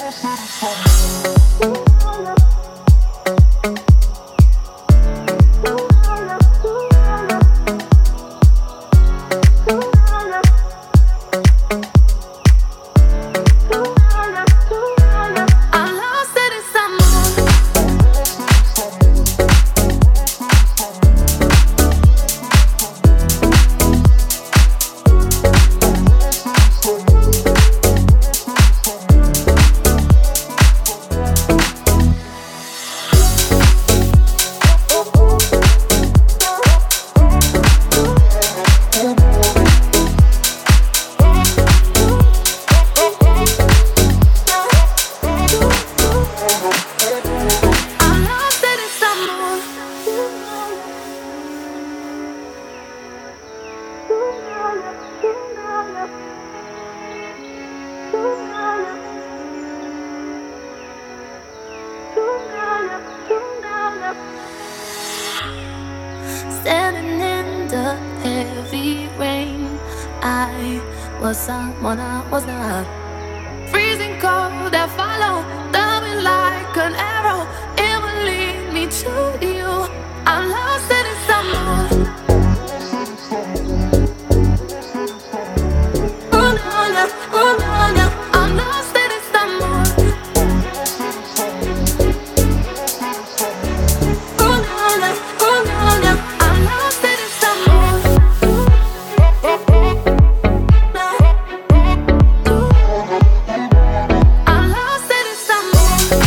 Standing in the heavy rain, I was someone I was not. Freezing cold, I follow, coming like an arrow. It will lead me to you. I'm lost in someone. Oh no, no, oh no, no. I'm lost in someone. Oh no, no, oh no, no. I'm lost in someone. I'm lost in someone.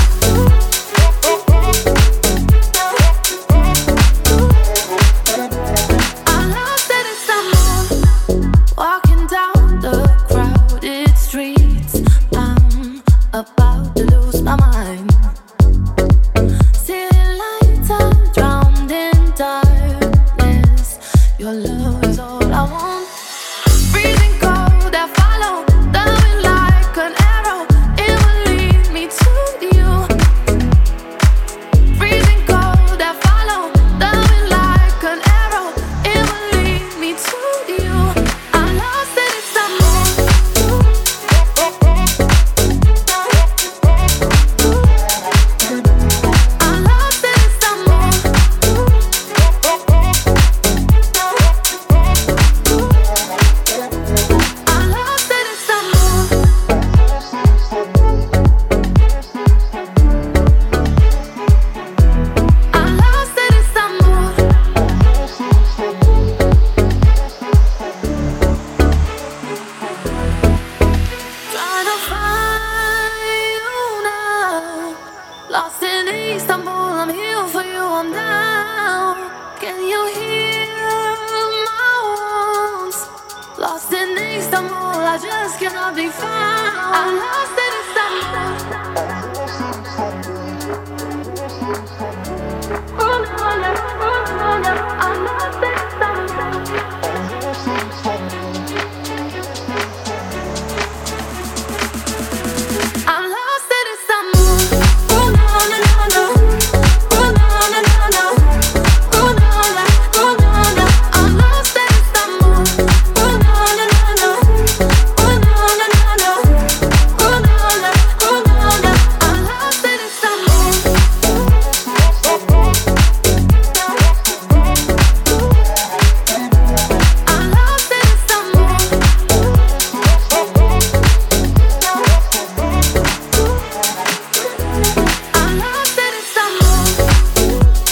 I'm lost in someone. Walking down the crowded streets, I'm about to lose my mind. City lights are drowned in darkness. Your love is all I want. Freezing cold, I follow, coming like an arrow. It will lead me to you. Freezing cold, I follow, coming like an arrow. It will lead me to you. I'm lost in someone. I'm lost in someone. I'm lost in someone. I'm lost in someone. Trying to find you now. Lost in Istanbul, I'm here for you, I'm down. Can you hear my wounds? Lost in Istanbul, I just cannot be found. I'm lost in Istanbul. Oh no, no, oh no, no. I'm lost in Istanbul. I'm lost in Istanbul. Oh no, no, no, no. Oh no, no, no, no. Oh no, no, oh no, no. I'm lost in Istanbul. Oh no, no, no, no. Oh no, no, no, no. Oh no, no, oh no, no. I'm lost in Istanbul. I'm lost in Istanbul. I'm lost in Istanbul.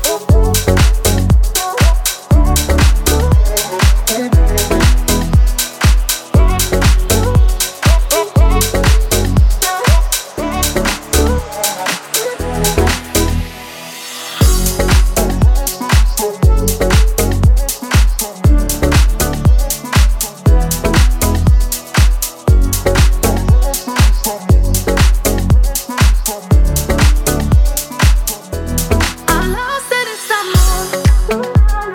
I'm lost in Istanbul.